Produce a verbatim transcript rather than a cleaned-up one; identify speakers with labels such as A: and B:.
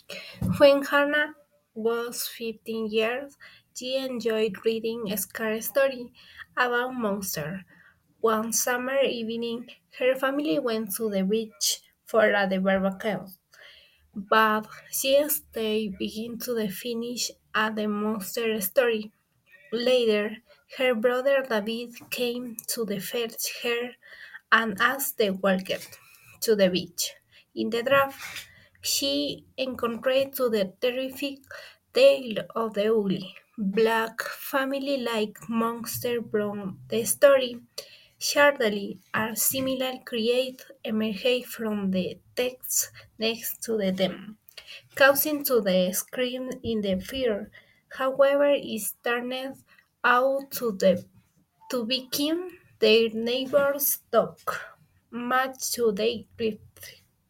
A: When Hannah was fifteen years, she enjoyed reading a scary story about monsters. One summer evening, her family went to the beach for a barbecue, but she stayed begin to the finish at the monster story. Later, her brother David came to the fetch her and asked the walker to the beach. In the draft, she encountered to the terrific tale of the ugly, black family-like monster from the story. Shardily, a similar create emerged from the text next to the them, causing to the scream in the fear. However, it turned out to the to become their neighbor's dog, much to their grief.